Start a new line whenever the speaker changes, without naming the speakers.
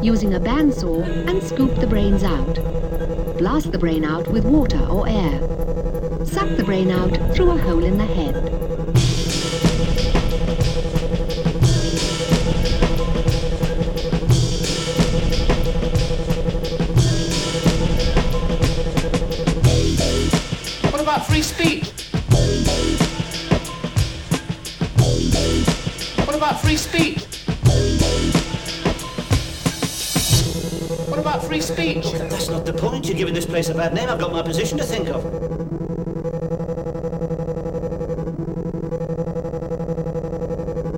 using a bandsaw and scoop the brains out. Blast the brain out with water or air. Suck the brain out through a hole in the head.
What about free speech? What about free speech? What about free speech?
That's not the point. You're giving this place a bad name. I've got my position to think of.